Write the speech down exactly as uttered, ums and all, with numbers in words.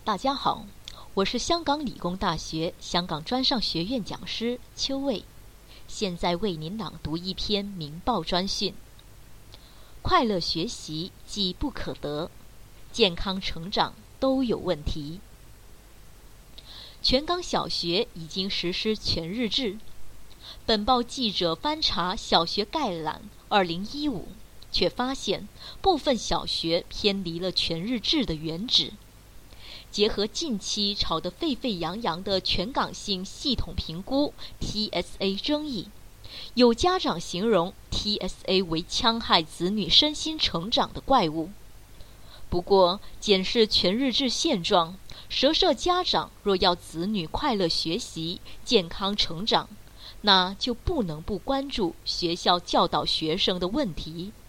大家好，我是香港理工大学香港专上学院讲师邱卫，现在为您朗读一篇明报专讯。快乐学习既不可得，健康成长都有问题。全港小学已经实施全日制。本报记者翻查小学概览二零一五，却发现部分小学偏离了全日制的原旨。结合近期炒得沸沸扬扬的全港性系统评估 T S A 争议，有家长形容 T S A 为戕害子女身心成长的怪物。不过，检视全日制现状，涉涉家长若要子女快乐学习、健康成长，那就不能不关注学校教导学生的问题。